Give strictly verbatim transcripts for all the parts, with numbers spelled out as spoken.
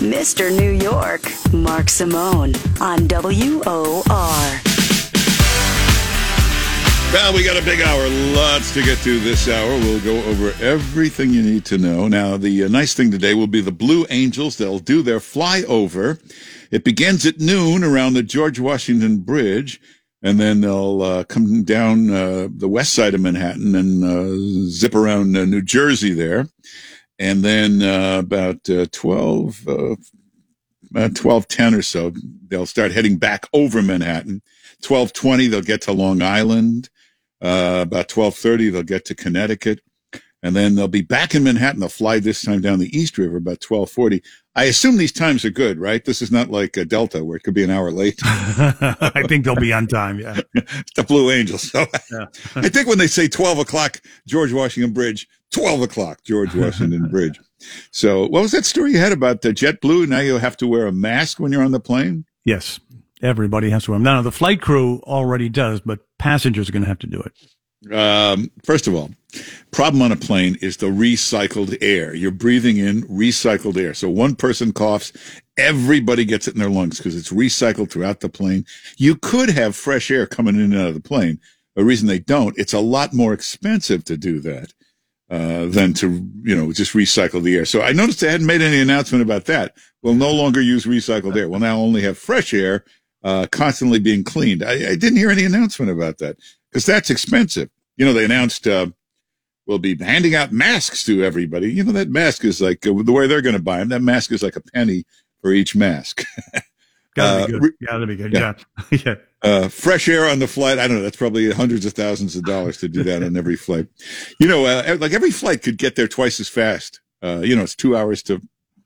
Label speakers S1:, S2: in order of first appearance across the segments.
S1: Mister New York, Mark Simone on W O R.
S2: Well, we got a big hour. Lots to get to this hour. We'll go over everything you need to know. Now, the uh, nice thing today will be the Blue Angels. They'll do their flyover. It begins at noon around the George Washington Bridge, and then they'll uh, come down uh, the west side of Manhattan and uh, zip around uh, New Jersey there. And then uh, about uh, twelve, uh, about twelve ten or so, they'll start heading back over Manhattan. twelve twenty, they'll get to Long Island. Uh, about twelve thirty, they'll get to Connecticut. And then they'll be back in Manhattan. They'll fly this time down the East River about twelve forty. I assume these times are good, right? This is not like a Delta where it could be an hour late.
S3: I think they'll be on time, yeah.
S2: The Blue Angels. So
S3: yeah.
S2: I think when they say twelve o'clock, George Washington Bridge, twelve o'clock, George Washington Bridge. So what was that story you had about uh, JetBlue? Now you have to wear a mask when you're on the plane?
S3: Yes. Everybody has to wear them. Now, the flight crew already does, but passengers are going to have to do it.
S2: Um, first of all, problem on a plane is the recycled air. You're breathing in recycled air. So one person coughs, everybody gets it in their lungs because it's recycled throughout the plane. You could have fresh air coming in and out of the plane. The reason they don't, it's a lot more expensive to do that uh, than to, you know, just recycle the air. So I noticed they hadn't made any announcement about that. We'll no longer use recycled air. We'll now only have fresh air uh, constantly being cleaned. I, I didn't hear any announcement about that because that's expensive. You know, they announced uh, we'll be handing out masks to everybody. You know, that mask is like uh, the way they're going to buy them. That mask is like a penny for each mask.
S3: Gotta be good. Uh, Gotta be good. Yeah. yeah. yeah.
S2: Uh, fresh air on the flight. I don't know. That's probably hundreds of thousands of dollars to do that on every flight. You know, uh, like every flight could get there twice as fast. Uh, you know, it's two hours to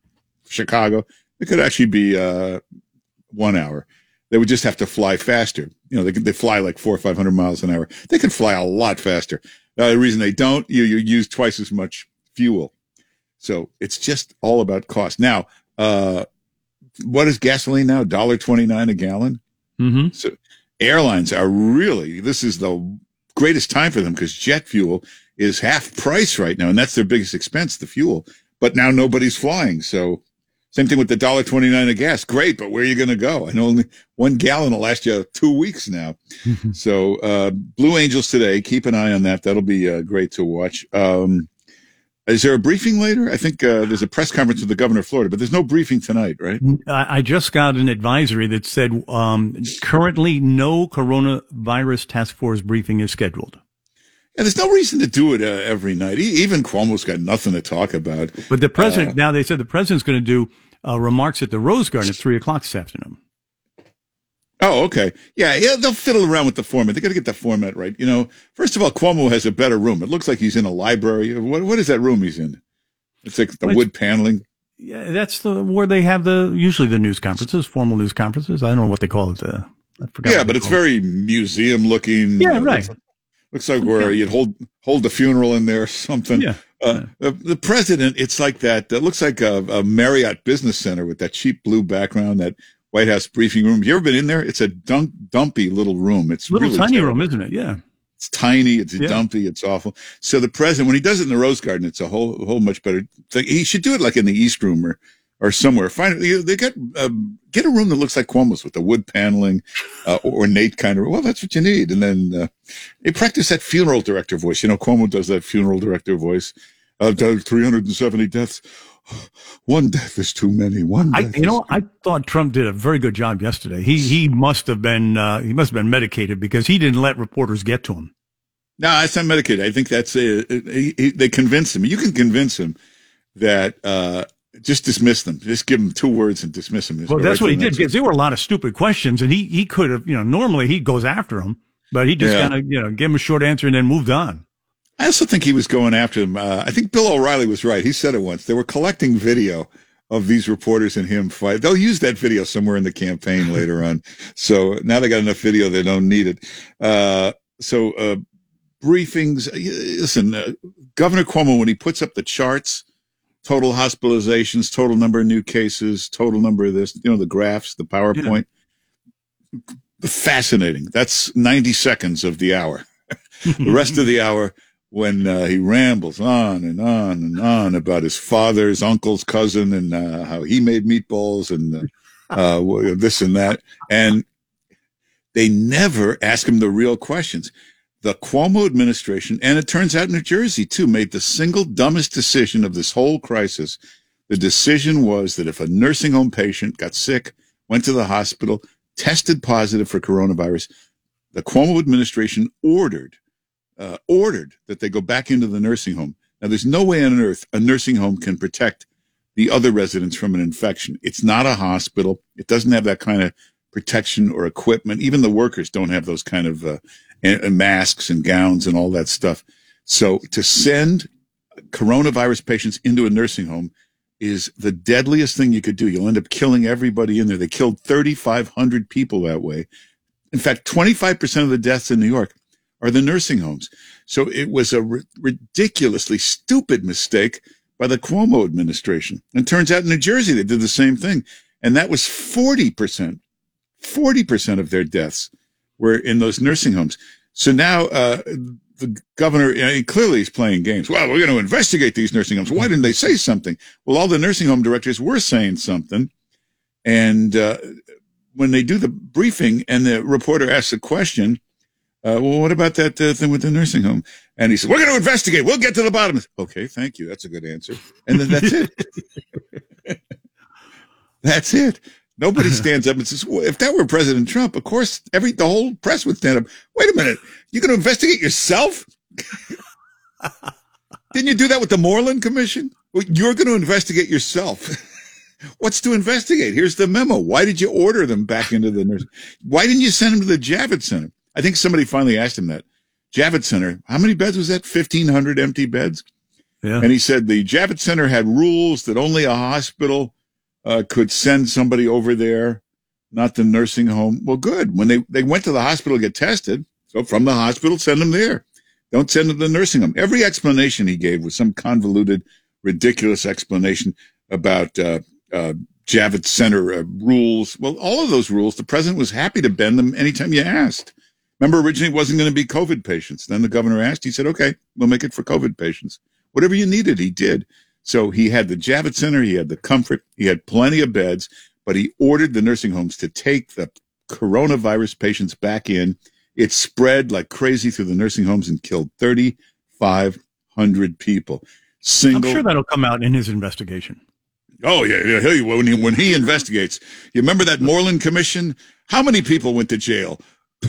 S2: Chicago. It could actually be uh, one hour. They would just have to fly faster. You know, they could, they fly like four or five hundred miles an hour. They could fly a lot faster. Uh, the reason they don't, you, you use twice as much fuel. So it's just all about cost. Now, uh, what is gasoline now? one dollar twenty-nine a gallon?
S3: Mm-hmm.
S2: So airlines are really, this is the greatest time for them because jet fuel is half price right now. And that's their biggest expense, the fuel. But now nobody's flying. So same thing with the one dollar twenty-nine a gas. Great, but where are you going to go? I know only one gallon will last you two weeks now. So uh, Blue Angels today, keep an eye on that. That'll be uh, great to watch. Um, is there a briefing later? I think uh, there's a press conference with the governor of Florida, but there's no briefing tonight, right?
S3: I just got an advisory that said um, currently no coronavirus task force briefing is scheduled.
S2: Yeah, there's no reason to do it uh, every night. Even Cuomo's got nothing to talk about.
S3: But the president, uh, now they said the president's going to do uh, remarks at the Rose Garden at three o'clock this afternoon.
S2: Oh, okay. Yeah, yeah, they'll fiddle around with the format. They got to get the format right. You know, first of all, Cuomo has a better room. It looks like he's in a library. What What is that room he's in? It's like the well, wood paneling.
S3: Yeah, that's the where they have the usually the news conferences, formal news conferences. I don't know what they call it. Uh, I forgot.
S2: Yeah, but it's very museum looking.
S3: Yeah, right.
S2: Looks like where you'd hold hold the funeral in there or something.
S3: Yeah.
S2: Uh, the, the president, it's like that. It looks like a, a Marriott Business Center with that cheap blue background, that White House briefing room. Have you ever been in there? It's a dunk, dumpy little room. It's
S3: little
S2: really
S3: tiny
S2: terrible.
S3: room, isn't it? Yeah.
S2: It's tiny. It's
S3: yeah.
S2: dumpy. It's awful. So the president, when he does it in the Rose Garden, it's a whole whole much better thing. He should do it like in the East Room or or somewhere. Find they get um, get a room that looks like Cuomo's with the wood paneling, uh, ornate kind of. Well, that's what you need. And then uh, they practice that funeral director voice. You know, Cuomo does that funeral director voice. Uh, three hundred seventy deaths. One death is too many. One.
S3: I,
S2: death
S3: you know,
S2: is-
S3: I thought Trump did a very good job yesterday. He he must have been uh, he must have been medicated because he didn't let reporters get to him.
S2: No, it's not medicated. I think that's uh, he, he, they convinced him. You can convince him that. Uh, Just dismiss them. Just give them two words and dismiss them.
S3: Well, that's what he did because there were a lot of stupid questions, and he he could have, you know, normally he goes after them, but he just
S2: Yeah.
S3: kind of, you know, gave him a short answer and then moved on.
S2: I also think he was going after them. Uh, I think Bill O'Reilly was right. He said it once. They were collecting video of these reporters and him fight. They'll use that video somewhere in the campaign later on. So now they got enough video, they don't need it. Uh, so uh, briefings. Listen, uh, Governor Cuomo, when he puts up the charts, total hospitalizations, total number of new cases, total number of this, you know, the graphs, the PowerPoint. Yeah. Fascinating. That's ninety seconds of the hour. The rest of the hour, when uh, he rambles on and on and on about his father's uncle's cousin and uh, how he made meatballs and uh, uh, this and that. And they never ask him the real questions. The Cuomo administration, and it turns out New Jersey too, made the single dumbest decision of this whole crisis. The decision was that if a nursing home patient got sick, went to the hospital, tested positive for coronavirus, the Cuomo administration ordered Uh, ordered that they go back into the nursing home. Now, there's no way on earth a nursing home can protect the other residents from an infection. It's not a hospital. It doesn't have that kind of protection or equipment. Even the workers don't have those kind of uh, and masks and gowns and all that stuff. So to send coronavirus patients into a nursing home is the deadliest thing you could do. You'll end up killing everybody in there. They killed thirty-five hundred people that way. In fact, twenty-five percent of the deaths in New York are the nursing homes. So it was a r- ridiculously stupid mistake by the Cuomo administration. And it turns out in New Jersey, they did the same thing. And that was forty percent, forty percent of their deaths were in those nursing homes. So now, uh, the governor, you know, he clearly is playing games. Well, we're going to investigate these nursing homes. Why didn't they say something? Well, all the nursing home directors were saying something. And, uh, when they do the briefing and the reporter asks a question, Uh, well, what about that uh, thing with the nursing home? And he said, we're going to investigate. We'll get to the bottom. Okay, thank you. That's a good answer. And then that's it. That's it. Nobody stands up and says, well, if that were President Trump, of course, every the whole press would stand up. Wait a minute. You're going to investigate yourself? Didn't you do that with the Moreland Commission? Well, you're going to investigate yourself. What's to investigate? Here's the memo. Why did you order them back into the nursing? Why didn't you send them to the Javits Center? I think somebody finally asked him that. Javits Center, how many beds was that? fifteen hundred empty beds? Yeah. And he said the Javits Center had rules that only a hospital uh, could send somebody over there, not the nursing home. Well, good. When they, they went to the hospital to get tested, so from the hospital, send them there. Don't send them to the nursing home. Every explanation he gave was some convoluted, ridiculous explanation about uh, uh, Javits Center uh, rules. Well, all of those rules, the president was happy to bend them anytime you asked. Remember, originally it wasn't going to be COVID patients. Then the governor asked, he said, okay, we'll make it for COVID patients. Whatever you needed, he did. So he had the Javits Center, he had the comfort, he had plenty of beds, but he ordered the nursing homes to take the coronavirus patients back in. It spread like crazy through the nursing homes and killed thirty-five hundred people. Single.
S3: I'm sure that'll come out in his investigation.
S2: Oh, yeah, yeah. He, when, he, when he investigates, you remember that Moreland Commission? How many people went to jail?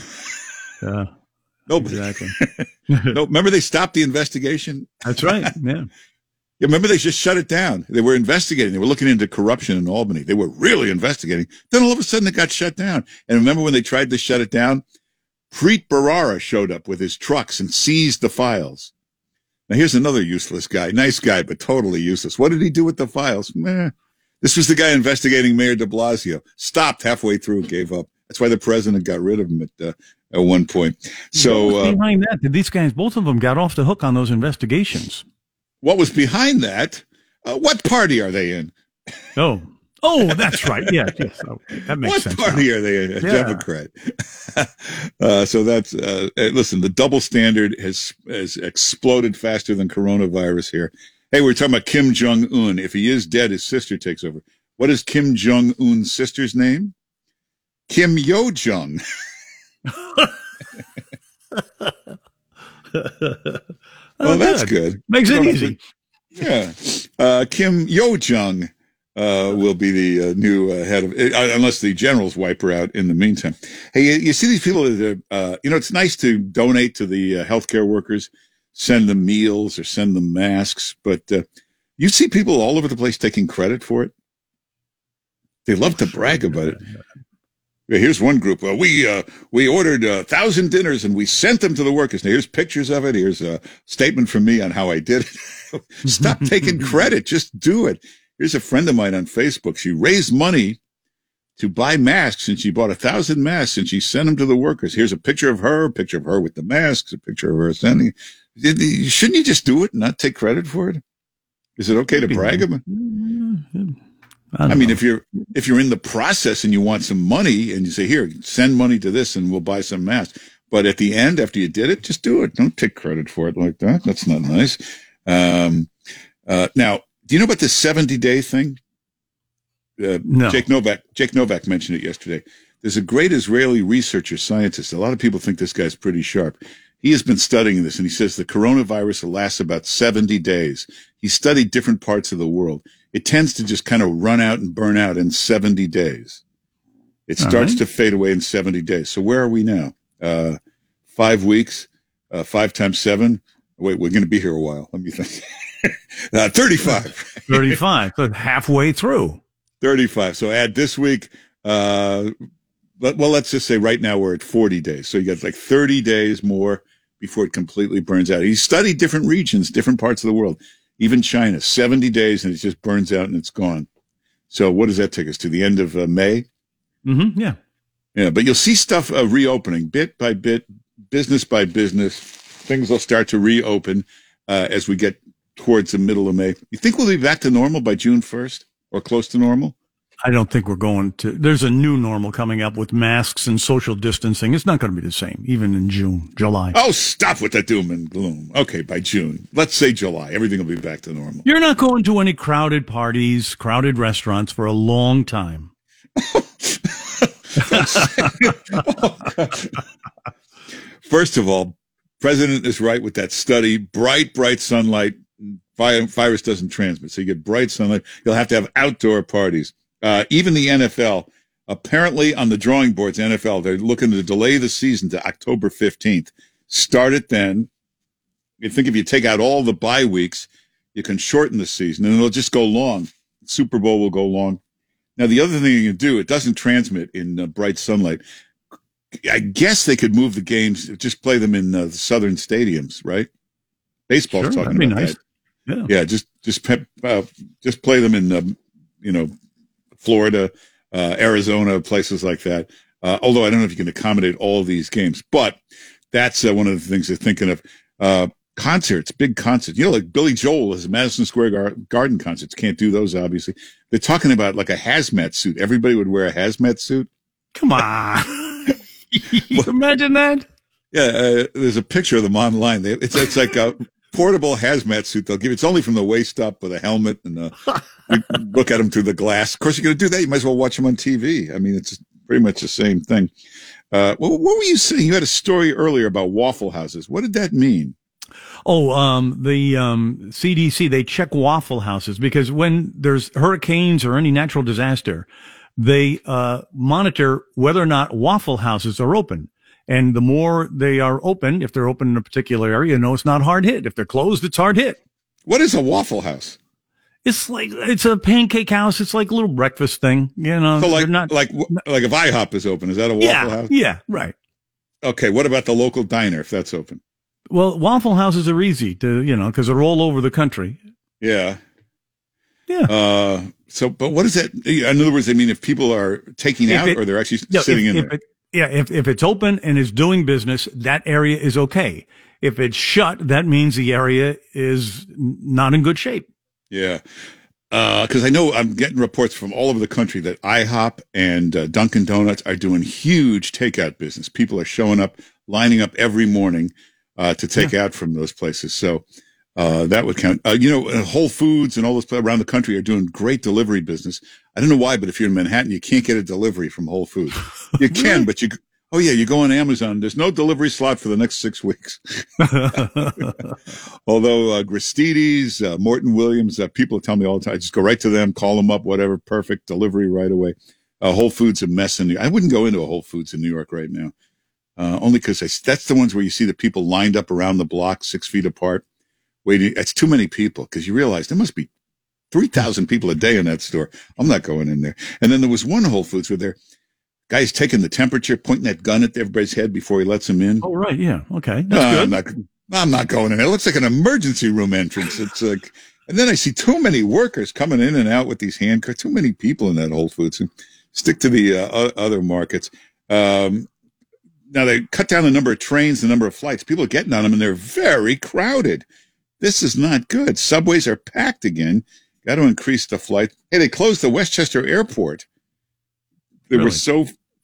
S3: Yeah,
S2: nobody.
S3: Exactly.
S2: No, remember they stopped the investigation?
S3: That's right. Yeah.
S2: Yeah. Remember they just shut it down. They were investigating. They were looking into corruption in Albany. They were really investigating. Then all of a sudden it got shut down. And remember when they tried to shut it down? Preet Bharara showed up with his trucks and seized the files. Now here's another useless guy. Nice guy, but totally useless. What did he do with the files? Meh. This was the guy investigating Mayor de Blasio. Stopped halfway through, gave up. That's why the president got rid of him at uh, at one point. So
S3: what was
S2: uh,
S3: behind that? Did these guys, both of them, got off the hook on those investigations?
S2: What was behind that? Uh, what party are they in?
S3: Oh, oh, that's right. Yeah, yes, okay. That makes
S2: what
S3: sense.
S2: What party
S3: now.
S2: are they in? A
S3: yeah.
S2: Democrat. uh, so that's uh, listen. The double standard has has exploded faster than coronavirus here. Hey, we're talking about Kim Jong Un. If he is dead, his sister takes over. What is Kim Jong Un's sister's name? Kim Yo Jong. Well,
S3: oh,
S2: that's good.
S3: good. Makes it easy.
S2: Yeah. Uh, Kim Yo Jong uh, will be the uh, new uh, head of, uh, unless the generals wipe her out in the meantime. Hey, you, you see these people that are, uh, you know, it's nice to donate to the uh, healthcare workers, send them meals or send them masks, but uh, you see people all over the place taking credit for it. They love to brag about it. Here's one group. Uh, we uh, we ordered a thousand dinners and we sent them to the workers. Now, here's pictures of it. Here's a statement from me on how I did it. Stop taking credit. Just do it. Here's a friend of mine on Facebook. She raised money to buy masks, and she bought a thousand masks, and she sent them to the workers. Here's a picture of her, a picture of her with the masks, a picture of her sending. Shouldn't you just do it and not take credit for it? Is it okay to brag about it? I, I mean, know. if you're if you're in the process and you want some money and you say, here, send money to this and we'll buy some masks. But at the end, after you did it, just do it. Don't take credit for it like that. That's not nice. Um, uh, now, do you know about this seventy-day thing? Uh,
S3: no.
S2: Jake Novak. Jake Novak mentioned it yesterday. There's a great Israeli researcher, scientist. A lot of people think this guy's pretty sharp. He has been studying this, and he says the coronavirus will last about seventy days. He studied different parts of the world. It tends to just kind of run out and burn out in seventy days. It starts
S3: right.
S2: to fade away in seventy days. So where are we now? Uh, five weeks, uh, five times seven. Wait, we're going to be here a while. Let me think. uh, thirty-five.
S3: thirty-five. So halfway through.
S2: thirty-five. So add this week. Uh, well, let's just say right now we're at forty days. So you got like thirty days more before it completely burns out. He studied different regions, different parts of the world, even China, seventy days, and it just burns out and it's gone. So what does that take us to? The end of uh, May?
S3: Mm-hmm. Yeah.
S2: Yeah, but you'll see stuff uh, reopening bit by bit, business by business. Things will start to reopen uh, as we get towards the middle of May. You think we'll be back to normal by June first or close to normal?
S3: I don't think we're going to. There's a new normal coming up with masks and social distancing. It's not going to be the same, even in June, July.
S2: Oh, stop with the doom and gloom. Okay, by June. Let's say July. Everything will be back to normal.
S3: You're not going to any crowded parties, crowded restaurants for a long time.
S2: First of all, President is right with that study. Bright, bright sunlight. Virus doesn't transmit. So you get bright sunlight. You'll have to have outdoor parties. Uh, even the N F L, apparently on the drawing boards, N F L, they're looking to delay the season to October fifteenth. Start it then. You think if you take out all the bye weeks, you can shorten the season and it'll just go long. Super Bowl will go long. Now, the other thing you can do, it doesn't transmit in uh, bright sunlight. I guess they could move the games, just play them in uh, the southern stadiums, right? Baseball's
S3: Sure,
S2: talking
S3: that'd be
S2: about
S3: nice.
S2: that.
S3: Yeah.
S2: Yeah, just just pep, uh, just play them in, um, you know, Florida, uh, Arizona, places like that. Uh, although I don't know if you can accommodate all of these games, but that's uh, one of the things they're thinking of. Uh, concerts, big concerts. You know, like Billy Joel has Madison Square Gar- Garden concerts. Can't do those, obviously. They're talking about like a hazmat suit. Everybody would wear a hazmat suit.
S3: Come on. Imagine that.
S2: Yeah, uh, there's a picture of them online. They, it's it's like a portable hazmat suit they'll give. It's only from the waist up with a helmet, and uh, you look at them through the glass. Of course, you're going to do that. You might as well watch them on T V. I mean, it's pretty much the same thing. Uh, well, what were you saying? You had a story earlier about Waffle Houses. What did that mean?
S3: Oh, um, the um, C D C, they check Waffle Houses because when there's hurricanes or any natural disaster, they uh, monitor whether or not Waffle Houses are open. And the more they are open, if they're open in a particular area, you know it's not hard hit. If they're closed, it's hard hit.
S2: What is a Waffle House?
S3: It's like, it's a pancake house. It's like a little breakfast thing, you know.
S2: So like,
S3: not,
S2: like, like if IHOP is open, is that a Waffle
S3: yeah,
S2: House?
S3: Yeah, right.
S2: Okay, what about the local diner if that's open?
S3: Well, Waffle Houses are easy to, you know, because they're all over the country.
S2: Yeah.
S3: Yeah.
S2: Uh, so, but what is that? In other words, I mean, if people are taking
S3: If
S2: out
S3: it-
S2: or they're actually
S3: Yeah,
S2: sitting
S3: if,
S2: in
S3: if
S2: there.
S3: it, yeah, if, if it's open and is doing business, that area is okay. If it's shut, that means the area is n- not in good shape.
S2: Yeah. Uh, cause I know I'm getting reports from all over the country that IHOP and uh, Dunkin' Donuts are doing huge takeout business. People are showing up, lining up every morning, uh, to take out from those places. So, uh, that would count. Uh, you know, uh, Whole Foods and all those places around the country are doing great delivery business. I don't know why, but if you're in Manhattan, you can't get a delivery from Whole Foods. You can, but you, oh yeah, you go on Amazon. There's no delivery slot for the next six weeks. Although, uh, Gristedes, uh, Morton Williams, uh, people tell me all the time, just go right to them, call them up, whatever, perfect delivery right away. Uh, Whole Foods a mess in New I wouldn't go into a Whole Foods in New York right now. Uh, only because that's the ones where you see the people lined up around the block, six feet apart, waiting. It's too many people because you realize there must be three thousand people a day in that store. I'm not going in there. And then there was one Whole Foods where there guys taking the temperature, pointing that gun at everybody's head before he lets them in.
S3: Oh, right. Yeah. Okay. That's
S2: Uh,
S3: good.
S2: I'm not, I'm not going in there. It looks like an emergency room entrance. It's like, and then I see too many workers coming in and out with these hand carts. Too many people in that Whole Foods. Stick to the uh, other markets. Um, Now they cut down the number of trains, the number of flights. People are getting on them and they're very crowded. This is not good. Subways are packed again. Got to increase the flight. Hey, they closed the Westchester Airport. They
S3: Really?
S2: were so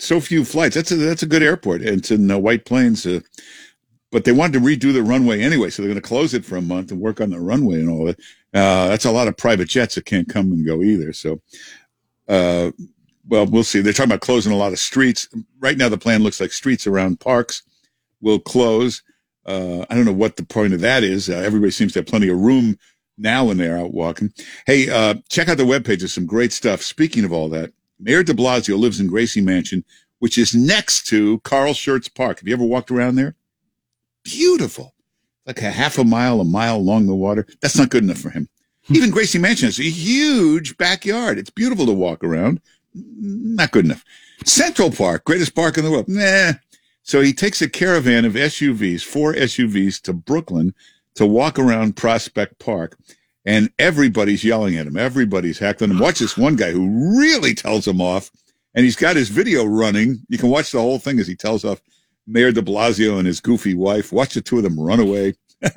S2: so few flights. That's a, that's a good airport. And it's in uh, White Plains. Uh, but they wanted to redo the runway anyway, so they're going to close it for a month and work on the runway and all that. Uh, that's a lot of private jets that can't come and go either. So, uh, well, we'll see. They're talking about closing a lot of streets. Right now, the plan looks like streets around parks will close. Uh, I don't know what the point of that is. Uh, everybody seems to have plenty of room now when they're out walking. Hey, uh, check out the webpage. There's some great stuff. Speaking of all that, Mayor de Blasio lives in Gracie Mansion, which is next to Carl Schurz Park. Have you ever walked around there? Beautiful. Like a half a mile, a mile along the water. That's not good enough for him. Even Gracie Mansion has a huge backyard. It's beautiful to walk around. Not good enough. Central Park, greatest park in the world. Nah. So he takes a caravan of S U Vs, four S U Vs to Brooklyn to walk around Prospect Park. And everybody's yelling at him. Everybody's heckling him. Watch this one guy who really tells him off. And he's got his video running. You can watch the whole thing as he tells off Mayor de Blasio and his goofy wife. Watch the two of them run away.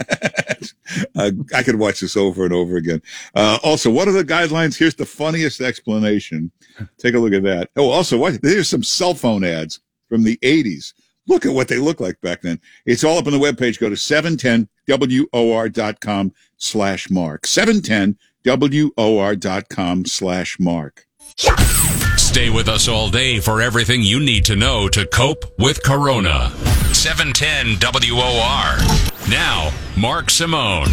S2: uh, I could watch this over and over again. Uh, also, what are the guidelines? Here's the funniest explanation. Take a look at that. Oh, also, what, there's some cell phone ads from the eighties. Look at what they look like back then. It's all up on the webpage. Go to seven ten W O R dot com slash Mark. seven ten W O R dot com slash Mark.
S4: Stay with us all day for everything you need to know to cope with Corona. seven ten W O R. Now, Mark Simone.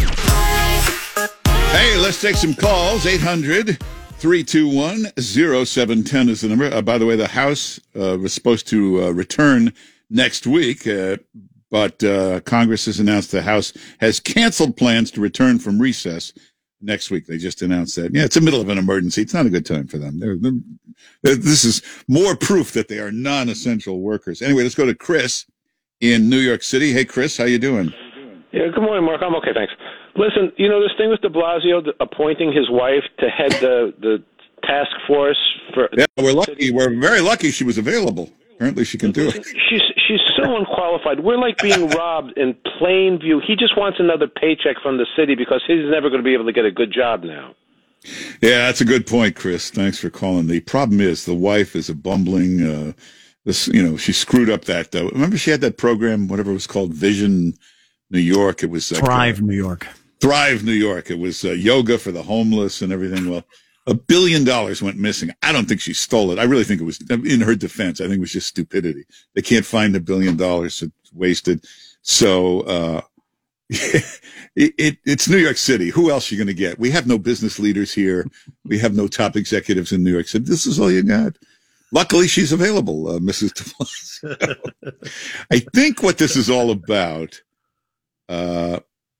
S2: Hey, let's take some calls. eight hundred, three two one, oh seven one oh is the number. Uh, by the way, the House uh, was supposed to uh, return next week, uh, but uh, Congress has announced the House has canceled plans to return from recess next week. They just announced that. Yeah, it's the middle of an emergency. It's not a good time for them. They're, they're, this is more proof that they are non-essential workers. Anyway, let's go to Chris in New York City. Hey, Chris, how you doing?
S5: Yeah, good morning, Mark. I'm okay, thanks. Listen, you know this thing with de Blasio the, appointing his wife to head the, the task force for...
S2: Yeah, we're lucky. We're very lucky she was available. Apparently she can do it.
S5: She's she's so unqualified. We're like being robbed in plain view. He just wants another paycheck from the city because he's never going to be able to get a good job now.
S2: Yeah, that's a good point, Chris. Thanks for calling. The problem is the wife is a bumbling... Uh, this, you know, she screwed up that... Uh, remember she had that program, whatever it was called, Vision New York? It was... Uh,
S3: Thrive New York.
S2: Thrive New York. It was uh, yoga for the homeless and everything. Well... A billion dollars went missing. I don't think she stole it. I really think it was, in her defense, I think it was just stupidity. They can't find a billion dollars. It's wasted. So, uh, it, it, it's New York City. Who else are you going to get? We have no business leaders here. We have no top executives in New York City. This is all you got. Luckily, she's available, uh, Missus de Blasio. I think what this is all about, uh,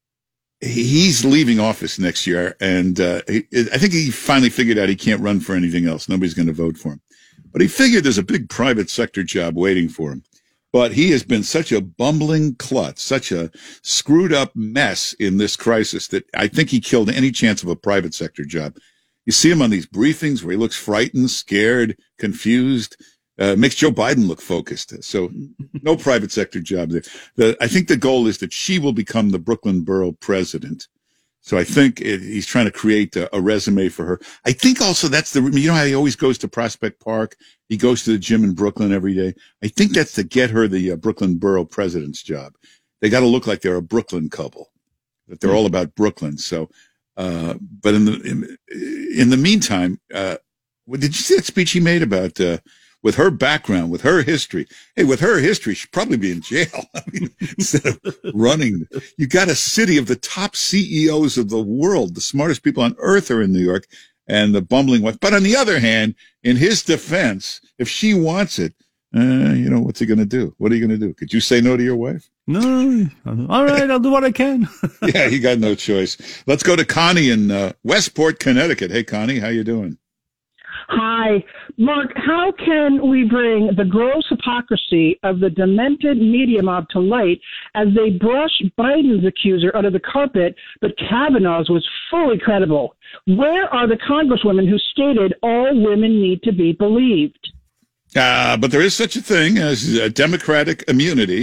S2: he's leaving office next year, and uh, he, I think he finally figured out he can't run for anything else. Nobody's going to vote for him. But he figured there's a big private sector job waiting for him. But he has been such a bumbling klutz, such a screwed up mess in this crisis that I think he killed any chance of a private sector job. You see him on these briefings where he looks frightened, scared, confused. Uh, makes Joe Biden look focused. So no private sector job there. The, I think the goal is that she will become the Brooklyn borough president. So I think it, he's trying to create a, a resume for her. I think also that's the, you know how he always goes to Prospect Park? He goes to the gym in Brooklyn every day. I think that's to get her the uh, Brooklyn borough president's job. They got to look like they're a Brooklyn couple, that they're all about Brooklyn. So, uh, but in the, in, in the meantime, uh, did you see that speech he made about, uh, with her background, with her history, hey, with her history, she'd probably be in jail. I mean, instead of running, you got a city of the top C E Os of the world. The smartest people on earth are in New York, and the bumbling wife. But on the other hand, in his defense, if she wants it, uh, you know, what's he going to do? What are you going to do? Could you say no to your wife?
S3: No. All right, I'll do what I can.
S2: Yeah, you got no choice. Let's go to Connie in uh, Westport, Connecticut. Hey, Connie, how you doing?
S6: Hi. Mark, how can we bring the gross hypocrisy of the demented media mob to light as they brush Biden's accuser under the carpet, but Kavanaugh's was fully credible? Where are the congresswomen who stated all women need to be believed?
S2: Uh, but there is such a thing as uh, Democratic immunity.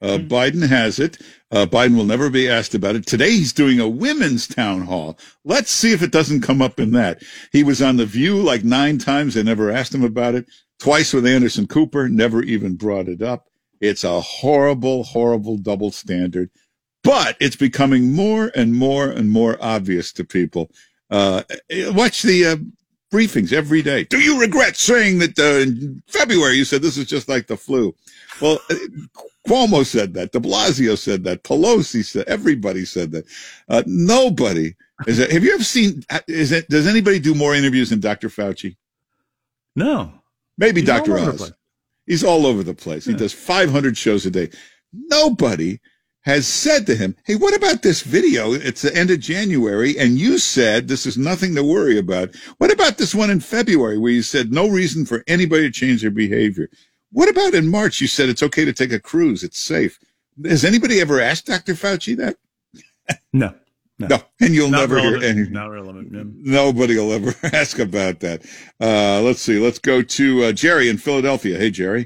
S2: Uh, Biden has it. Uh, Biden will never be asked about it. Today, he's doing a women's town hall. Let's see if it doesn't come up in that. He was on The View like nine times. They never asked him about it. Twice with Anderson Cooper, never even brought it up. It's a horrible, horrible double standard. But it's becoming more and more and more obvious to people. Uh, watch the uh, briefings every day. Do you regret saying that uh, in February you said this is just like the flu? Well, Cuomo said that. De Blasio said that. Pelosi said. Everybody said that. Uh, nobody is. It, have you ever seen? Is it? Does anybody do more interviews than Doctor Fauci?
S3: No.
S2: Maybe
S3: He's
S2: Doctor Oz. He's all over the place. Yeah. He does five hundred shows a day. Nobody has said to him, "Hey, what about this video? It's the end of January, and you said this is nothing to worry about. What about this one in February where you said no reason for anybody to change their behavior? What about in March? You said it's okay to take a cruise. It's safe." Has anybody ever asked Doctor Fauci that?
S3: No. No.
S2: No. And you'll
S3: Not
S2: never
S3: relevant.
S2: hear any.
S3: Not relevant. No.
S2: Nobody will ever ask about that. Uh, let's see. Let's go to uh, Jerry in Philadelphia. Hey, Jerry.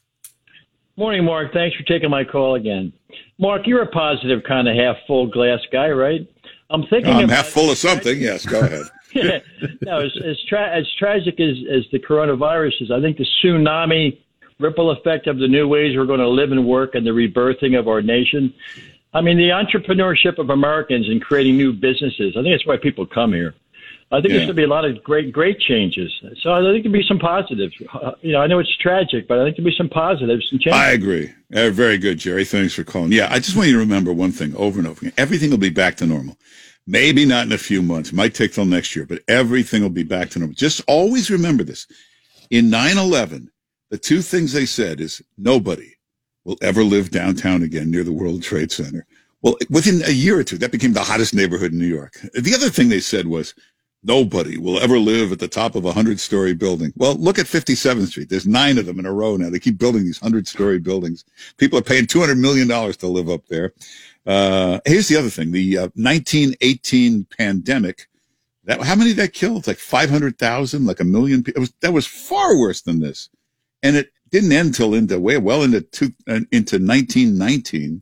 S7: Morning, Mark. Thanks for taking my call again. Mark, you're a positive kind of half full glass guy, right? I'm thinking
S2: I'm
S7: about
S2: half full of something. Yes, go ahead.
S7: Yeah. No, as, as, tra- as tragic as, as the coronavirus is, I think the tsunami ripple effect of the new ways we're going to live and work and the rebirthing of our nation. I mean, the entrepreneurship of Americans in creating new businesses. I think that's why people come here. I think yeah. there's going to be a lot of great, great changes. So I think there'll be some positives. Uh, you know, I know it's tragic, but I think there'll be some positives and changes.
S2: I agree. Uh, very good, Jerry. Thanks for calling. Yeah, I just want you to remember one thing over and over again. Everything will be back to normal. Maybe not in a few months. It might take till next year, but everything will be back to normal. Just always remember this. In nine eleven, the two things they said is nobody will ever live downtown again near the World Trade Center. Well, within a year or two, that became the hottest neighborhood in New York. The other thing they said was nobody will ever live at the top of a hundred-story building. Well, look at fifty-seventh Street. There's nine of them in a row now. They keep building these hundred-story buildings. People are paying two hundred million dollars to live up there. Uh, here's the other thing. The uh, nineteen eighteen pandemic, that, how many did that kill? It's like five hundred thousand, like a million people. It was, that was far worse than this. And it didn't end till into way well into two, uh, into nineteen nineteen.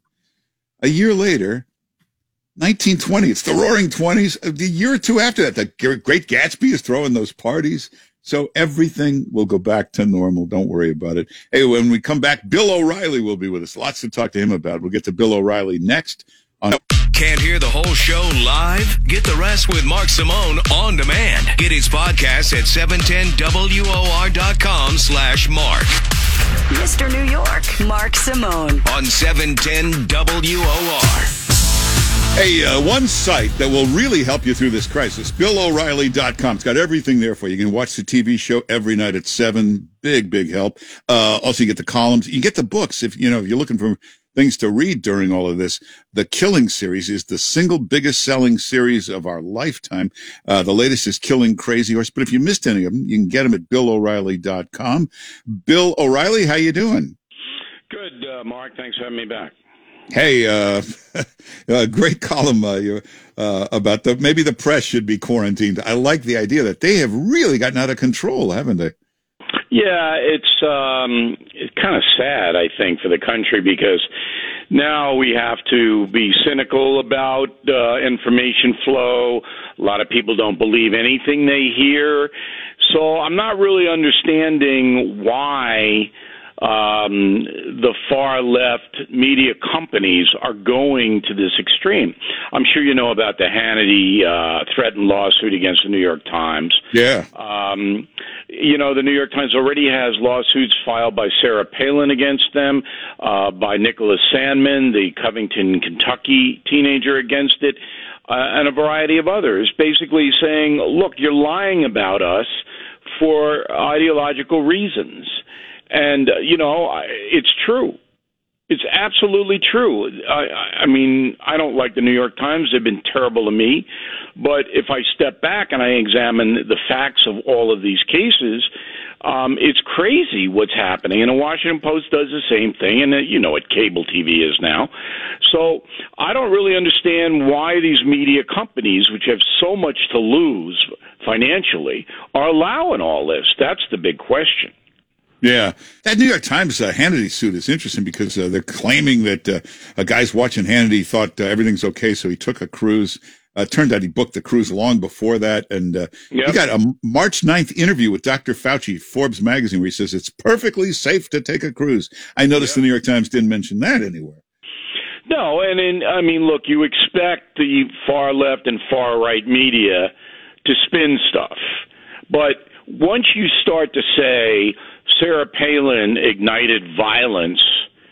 S2: A year later, nineteen twenty. It's the Roaring Twenties. The year or two after that, the Great Gatsby is throwing those parties. So everything will go back to normal. Don't worry about it. Hey, when we come back, Bill O'Reilly will be with us. Lots to talk to him about. We'll get to Bill O'Reilly next. On-
S8: Can't hear the whole show live? Get the rest with Mark Simone on demand. Get his podcast at seven ten W O R dot com slash Mark.
S1: Mister New York, Mark Simone.
S8: On seven ten W O R.
S2: Hey, uh, one site that will really help you through this crisis, Bill O'Reilly dot com. It's got everything there for you. You can watch the T V show every night at seven. Big, big help. Uh, also, you get the columns. You get the books. If, you know, if you're looking for things to read during all of this, the Killing series is the single biggest selling series of our lifetime. Uh, the latest is Killing Crazy Horse. But if you missed any of them, you can get them at Bill O'Reilly dot com. Bill O'Reilly, how you doing?
S5: Good, uh, Mark. Thanks for having me back.
S2: Hey, uh, a great column uh, you, uh, about the maybe the press should be quarantined. I like the idea that they have really gotten out of control, haven't they?
S5: Yeah, it's um, it's kind of sad, I think, for the country because now we have to be cynical about uh, information flow. A lot of people don't believe anything they hear. So I'm not really understanding why Um, the far left media companies are going to this extreme. I'm sure you know about the Hannity uh, threatened lawsuit against the New York Times.
S2: Yeah.
S5: Um, you know, the New York Times already has lawsuits filed by Sarah Palin against them, uh, by Nicholas Sandman, the Covington, Kentucky teenager against it, uh, and a variety of others, basically saying, look, you're lying about us for ideological reasons. And, uh, you know, it's true. It's absolutely true. I, I mean, I don't like the New York Times. They've been terrible to me. But if I step back and I examine the facts of all of these cases, um, it's crazy what's happening. And the Washington Post does the same thing. And, uh, you know what cable T V is now. So I don't really understand why these media companies, which have so much to lose financially, are allowing all this. That's the big question.
S2: Yeah. That New York Times uh, Hannity suit is interesting because uh, they're claiming that uh, a guy's watching Hannity thought uh, everything's okay, so he took a cruise. Uh, turned out he booked the cruise long before that. And uh, yep. he got a March ninth interview with Doctor Fauci, Forbes magazine, where he says it's perfectly safe to take a cruise. I noticed yep. the New York Times didn't mention that anywhere.
S5: No, and in, I mean, look, you expect the far left and far right media to spin stuff. But once you start to say Sarah Palin ignited violence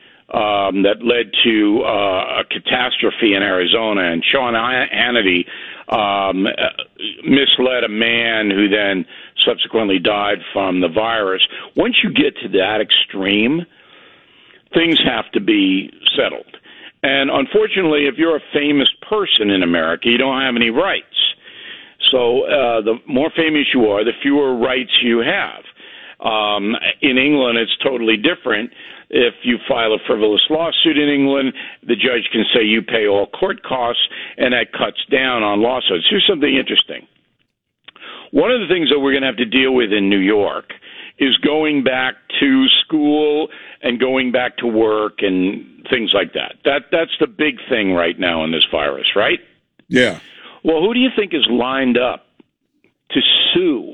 S5: um, that led to uh, a catastrophe in Arizona, and Sean Hannity um, misled a man who then subsequently died from the virus, once you get to that extreme, things have to be settled. And unfortunately, if you're a famous person in America, you don't have any rights. So uh, the more famous you are, the fewer rights you have. Um, in England, it's totally different. If you file a frivolous lawsuit in England, the judge can say you pay all court costs, and that cuts down on lawsuits. Here's something interesting. One of the things that we're going to have to deal with in New York is going back to school and going back to work and things like that. That that's the big thing right now in this virus, right?
S2: Yeah.
S5: Well, who do you think is lined up to sue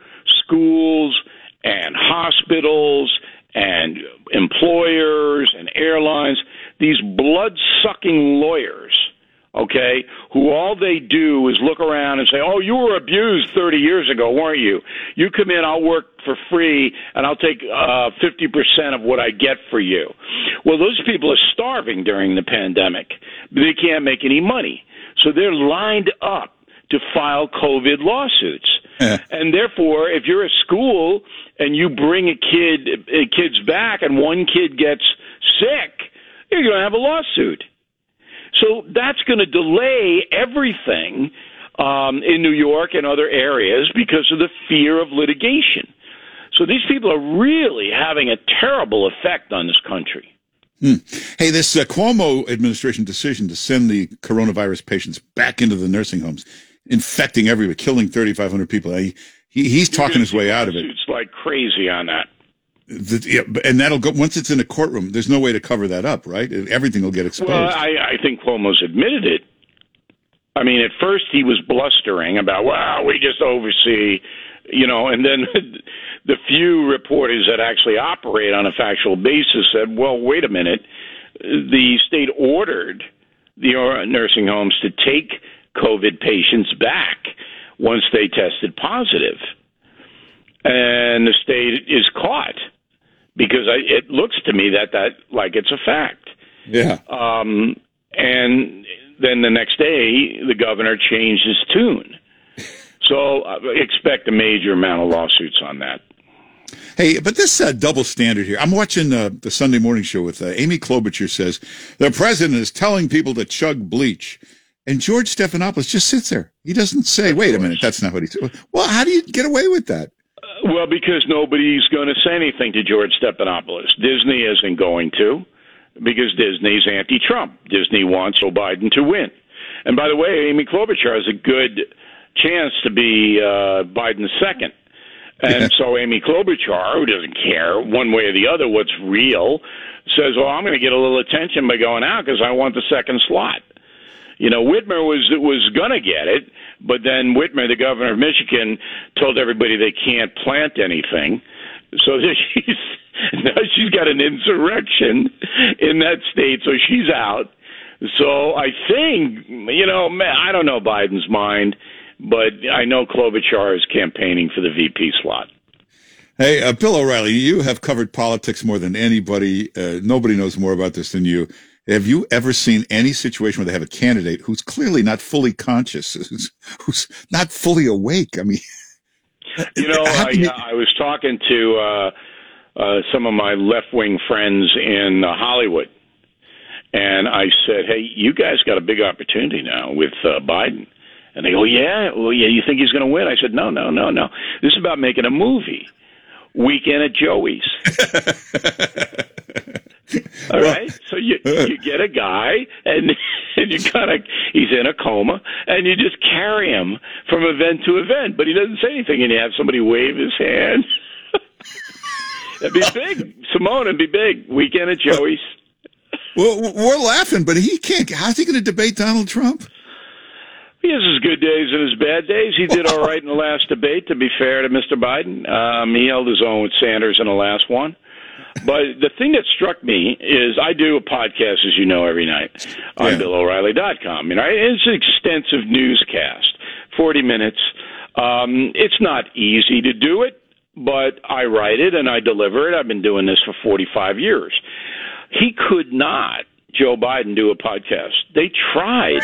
S5: schools and hospitals and employers and airlines? These blood-sucking lawyers, okay, who all they do is look around and say, oh, you were abused thirty years ago, weren't you? You come in, I'll work for free, and I'll take uh, fifty percent of what I get for you. Well, those people are starving during the pandemic. They can't make any money. So they're lined up to file COVID lawsuits. Yeah. And therefore, if you're a school and you bring a kid, a kids back and one kid gets sick, you're going to have a lawsuit. So that's going to delay everything um, in New York and other areas because of the fear of litigation. So these people are really having a terrible effect on this country.
S2: Hmm. Hey, this uh, Cuomo administration decision to send the coronavirus patients back into the nursing homes, infecting everybody, killing thirty-five hundred people. He, he he's talking his way out of it.
S5: It's like crazy on that.
S2: The, yeah, and that'll go once it's in a courtroom. There's no way to cover that up, right? Everything will get exposed.
S5: Well, I, I think Cuomo's admitted it. I mean, at first he was blustering about, well, we just oversee, you know, and then the few reporters that actually operate on a factual basis said, well, wait a minute, the state ordered the nursing homes to take COVID patients back once they tested positive. And the state is caught because I, it looks to me that that like it's a fact.
S2: Yeah.
S5: Um, and then the next day, the governor changed his tune. So uh, expect a major amount of lawsuits on that.
S2: Hey, but this uh, double standard here. I'm watching uh, the Sunday morning show with uh, Amy Klobuchar says the president is telling people to chug bleach. And George Stephanopoulos just sits there. He doesn't say, wait a minute, that's not what he said. Well, how do you get away with that?
S5: Uh, well, because nobody's going to say anything to George Stephanopoulos. Disney isn't going to, because Disney's anti-Trump. Disney wants Joe Biden to win. And by the way, Amy Klobuchar has a good chance to be uh, Biden's second. And yeah. so Amy Klobuchar, who doesn't care one way or the other what's real, says, well, I'm going to get a little attention by going out because I want the second slot. You know, Whitmer was was going to get it, but then Whitmer, the governor of Michigan, told everybody they can't plant anything. So she's now she's got an insurrection in that state, so she's out. So I think, you know, man, I don't know Biden's mind, but I know Klobuchar is campaigning for the V P slot.
S2: Hey, uh, Bill O'Reilly, you have covered politics more than anybody. Uh, nobody knows more about this than you. Have you ever seen any situation where they have a candidate who's clearly not fully conscious, who's, who's not fully awake? I mean,
S5: you know, I, you... I was talking to uh, uh, some of my left-wing friends in uh, Hollywood, and I said, hey, you guys got a big opportunity now with uh, Biden. And they go, yeah, well, yeah, you think he's going to win? I said, no, no, no, no. This is about making a movie. Weekend at Joey's. All well, right, so you you get a guy, and and you kind of he's in a coma, and you just carry him from event to event, but he doesn't say anything, and you have somebody wave his hand. It'd be big. Simone, it'd be big. Weekend at Joey's.
S2: Well, we're laughing, but he can't. How's he going to debate Donald Trump?
S5: He has his good days and his bad days. He did all right in the last debate, to be fair to Mister Biden. Um, he held his own with Sanders in the last one. But the thing that struck me is I do a podcast, as you know, every night on
S2: yeah.
S5: Bill O'Reilly dot com. You know, it's an extensive newscast, forty minutes. Um, it's not easy to do it, but I write it and I deliver it. I've been doing this for forty-five years. He could not, Joe Biden, do a podcast. They tried.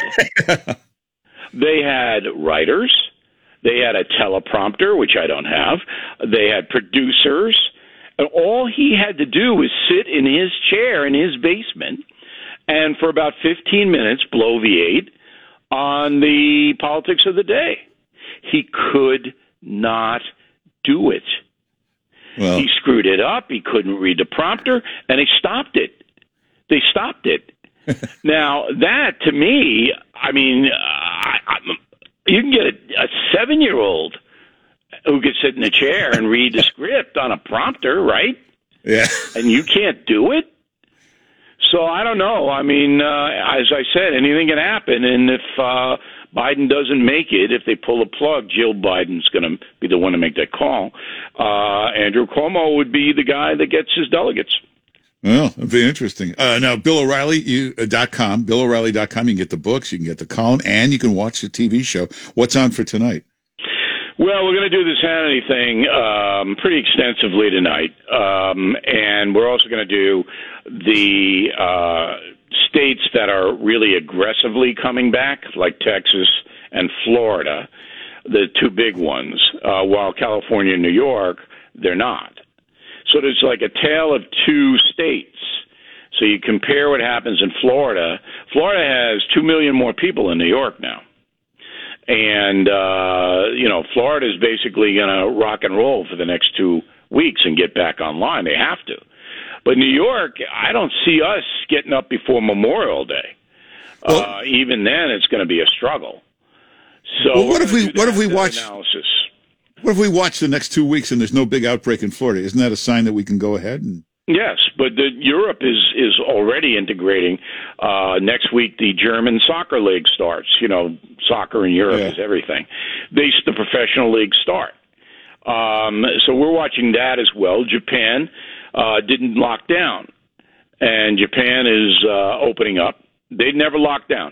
S5: They had writers. They had a teleprompter, which I don't have. They had producers. And all he had to do was sit in his chair in his basement and for about fifteen minutes bloviate on the politics of the day. He could not do it.
S2: Well,
S5: he screwed it up. He couldn't read the prompter, and they stopped it. They stopped it. Now, that, to me, I mean, I, I, you can get a, a seven-year-old who could sit in a chair and read the script on a prompter, right?
S2: Yeah.
S5: And you can't do it? So I don't know. I mean, uh, as I said, anything can happen. And if uh, Biden doesn't make it, if they pull the plug, Jill Biden's going to be the one to make that call. Uh, Andrew Cuomo would be the guy that gets his delegates.
S2: Well, that'd be interesting. Uh, now, Bill O'Reilly dot com, Bill O'Reilly dot com, you can get the books, you can get the column, and you can watch the T V show. What's on for tonight?
S5: Well, we're going to do this Hannity thing um, pretty extensively tonight, um, and we're also going to do the uh, states that are really aggressively coming back, like Texas and Florida, the two big ones, uh, while California and New York, they're not. So there's like a tale of two states. So you compare what happens in Florida. Florida has two million more people than New York now. And, uh, you know, Florida is basically going to rock and roll for the next two weeks and get back online. They have to. But New York, I don't see us getting up before Memorial Day. Well, uh, even then, it's going to be a struggle. So
S2: well, what if we what if we watch
S5: analysis.
S2: What if we watch the next two weeks and there's no big outbreak in Florida? Isn't that a sign that we can go ahead and?
S5: Yes, but the, Europe is is already integrating. Uh, next week, the German soccer league starts. You know, soccer in Europe
S2: yeah.
S5: is everything. They the professional leagues start. Um, so we're watching that as well. Japan uh, didn't lock down, and Japan is uh, opening up. They never locked down.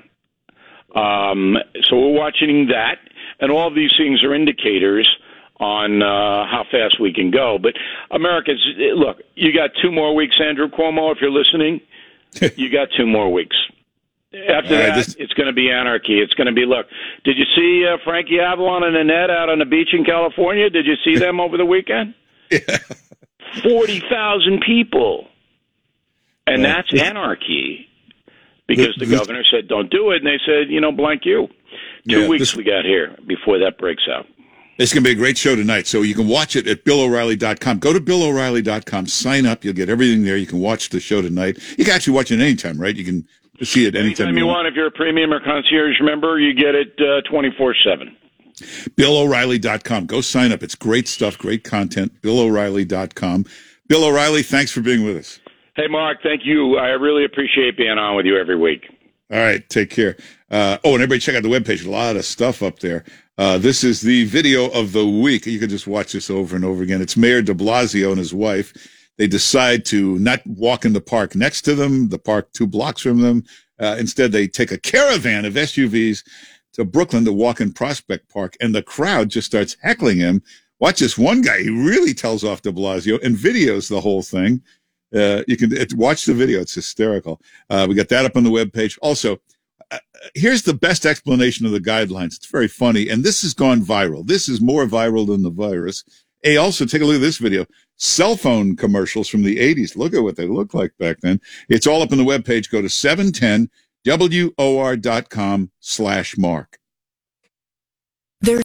S5: Um, so we're watching that, and all of these things are indicators on uh, how fast we can go. But Americans, look, you got two more weeks, Andrew Cuomo, if you're listening. You got two more weeks. After
S2: right,
S5: that,
S2: this...
S5: it's going to be anarchy. It's going to be, look, did you see uh, Frankie Avalon and Annette out on the beach in California? Did you see them over the weekend?
S2: Yeah.
S5: forty thousand people. And
S2: yeah.
S5: that's anarchy. Because the, the governor said, don't do it. And they said, you know, blank you. Two
S2: yeah,
S5: weeks
S2: this...
S5: we got here before that breaks out.
S2: It's going to be a great show tonight, so you can watch it at Bill O'Reilly dot com. Go to Bill O'Reilly dot com, sign up. You'll get everything there. You can watch the show tonight. You can actually watch it anytime, right? You can see it anytime,
S5: anytime you want. want. If you're a premium or concierge member, you get it uh, twenty-four seven.
S2: Bill O'Reilly dot com. Go sign up. It's great stuff, great content. Bill O'Reilly dot com. Bill O'Reilly, thanks for being with us.
S5: Hey, Mark, thank you. I really appreciate being on with you every week.
S2: All right, take care. Uh, oh, and everybody check out the webpage. A lot of stuff up there. Uh, this is the video of the week. You can just watch this over and over again. It's Mayor de Blasio and his wife. They decide to not walk in the park next to them, the park two blocks from them. Uh, instead, they take a caravan of S U Vs to Brooklyn to walk in Prospect Park, and the crowd just starts heckling him. Watch this one guy. He really tells off de Blasio and videos the whole thing. Uh, you can it, watch the video. It's hysterical. Uh, we got that up on the webpage. Also, uh, here's the best explanation of the guidelines. It's very funny, and this has gone viral. This is more viral than the virus. Hey, also, take a look at this video. Cell phone commercials from the eighties. Look at what they looked like back then. It's all up on the webpage. Go to seven ten W O R dot com slash Mark.